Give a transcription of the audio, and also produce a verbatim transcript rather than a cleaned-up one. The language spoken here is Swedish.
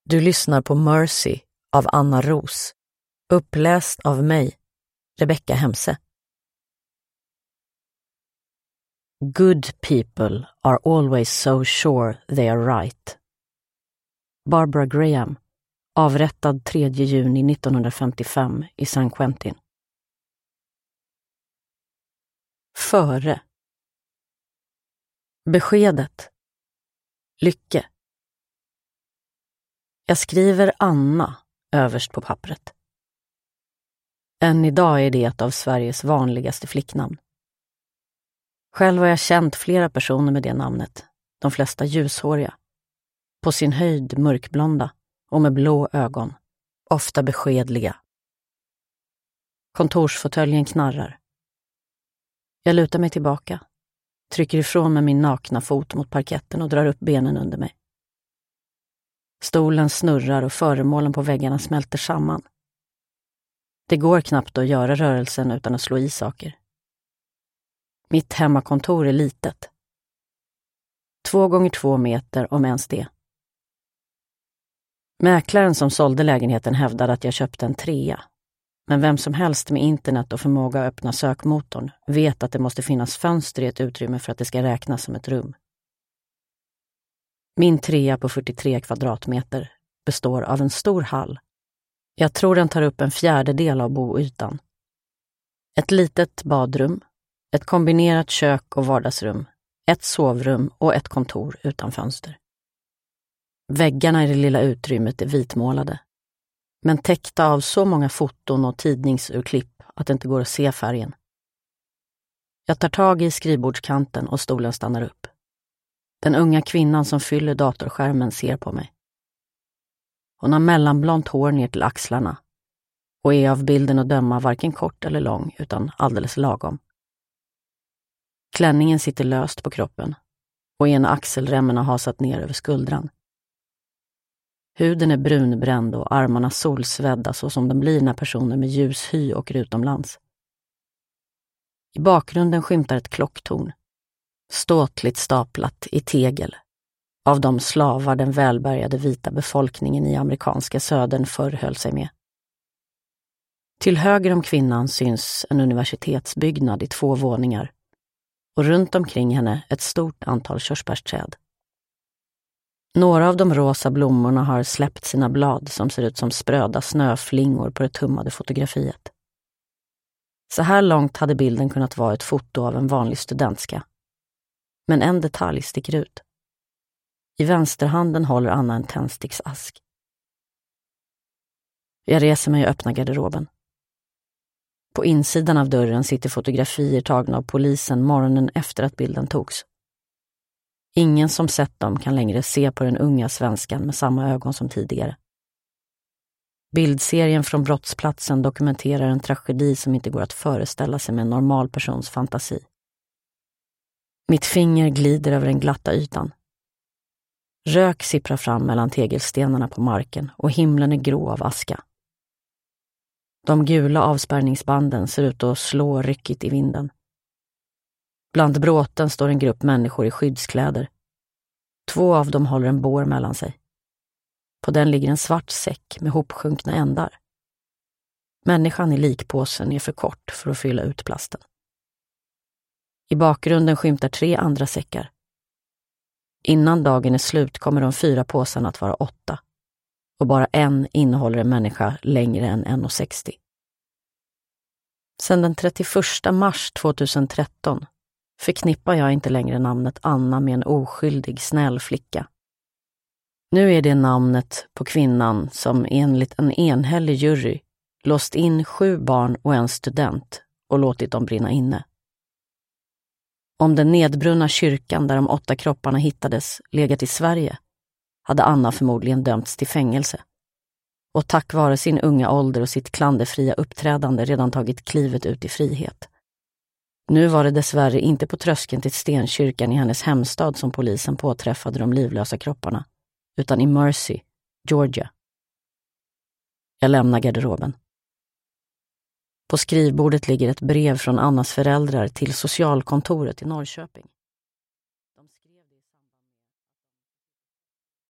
Du lyssnar på Mercy av Anna Ros, uppläst av mig, Rebecca Hemse. Good people are always so sure they are right. Barbara Graham, avrättad tredje juni nittonhundrafemtiofem i San Quentin. Före. Beskedet. Lycke. Jag skriver Anna överst på pappret. Än idag är det ett av Sveriges vanligaste flicknamn. Själv har jag känt flera personer med det namnet, de flesta ljushåriga. På sin höjd mörkblonda och med blå ögon, ofta beskedliga. Kontorsfåtöljen knarrar. Jag lutar mig tillbaka, trycker ifrån med min nakna fot mot parketten och drar upp benen under mig. Stolen snurrar och föremålen på väggarna smälter samman. Det går knappt att göra rörelsen utan att slå i saker. Mitt hemmakontor är litet. Två gånger två meter om ens det. Mäklaren som sålde lägenheten hävdade att jag köpte en trea. Men vem som helst med internet och förmåga att öppna sökmotorn vet att det måste finnas fönster i ett utrymme för att det ska räknas som ett rum. Min trea på fyrtiotre kvadratmeter består av en stor hall. Jag tror den tar upp en fjärdedel av boytan. Ett litet badrum, ett kombinerat kök och vardagsrum, ett sovrum och ett kontor utan fönster. Väggarna i det lilla utrymmet är vitmålade, men täckta av så många foton och tidningsurklipp att det inte går att se färgen. Jag tar tag i skrivbordskanten och stolen stannar upp. Den unga kvinnan som fyller datorskärmen ser på mig. Hon har mellanblont hår ner till axlarna och är av bilden att döma varken kort eller lång utan alldeles lagom. Klänningen sitter löst på kroppen och ena axelremmen har hasat ner över skuldran. Huden är brunbränd och armarna solsvedda så som de blir när personer med ljus hy åker utomlands. I bakgrunden skymtar ett klocktorn, ståtligt staplat i tegel, av de slavar den välbärgade vita befolkningen i amerikanska södern förr höll sig med. Till höger om kvinnan syns en universitetsbyggnad i två våningar och runt omkring henne ett stort antal körsbärsträd. Några av de rosa blommorna har släppt sina blad som ser ut som spröda snöflingor på det tummade fotografiet. Så här långt hade bilden kunnat vara ett foto av en vanlig studentska. Men en detalj sticker ut. I vänsterhanden håller Anna en tändsticksask. Jag reser mig och öppnar garderoben. På insidan av dörren sitter fotografier tagna av polisen morgonen efter att bilden togs. Ingen som sett dem kan längre se på den unga svenskan med samma ögon som tidigare. Bildserien från brottsplatsen dokumenterar en tragedi som inte går att föreställa sig med en normal persons fantasi. Mitt finger glider över den glatta ytan. Rök sipprar fram mellan tegelstenarna på marken och himlen är grå av aska. De gula avspärrningsbanden ser ut att slå ryckigt i vinden. Bland bråten står en grupp människor i skyddskläder. Två av dem håller en bår mellan sig. På den ligger en svart säck med hopsjunkna ändar. Människan i likpåsen är för kort för att fylla ut plasten. I bakgrunden skymtar tre andra säckar. Innan dagen är slut kommer de fyra påsarna att vara åtta. Och bara en innehåller en människa längre än en komma sextio. Sedan den trettioförsta mars tjugohundratretton förknippar jag inte längre namnet Anna med en oskyldig, snäll flicka. Nu är det namnet på kvinnan som enligt en enhällig jury låst in sju barn och en student och låtit dem brinna inne. Om den nedbrunna kyrkan där de åtta kropparna hittades legat i Sverige hade Anna förmodligen dömts till fängelse och tack vare sin unga ålder och sitt klanderfria uppträdande redan tagit klivet ut i frihet. Nu var det dessvärre inte på tröskeln till stenkyrkan i hennes hemstad som polisen påträffade de livlösa kropparna, utan i Mercy, Georgia. Jag lämnar garderoben. På skrivbordet ligger ett brev från Annas föräldrar till socialkontoret i Norrköping.